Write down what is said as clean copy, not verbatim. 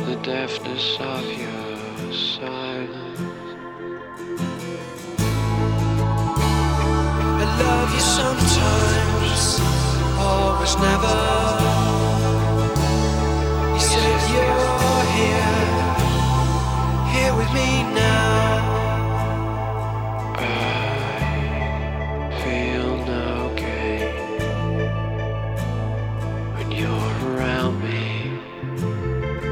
the deafness of your silence. I love you sometimes, always never.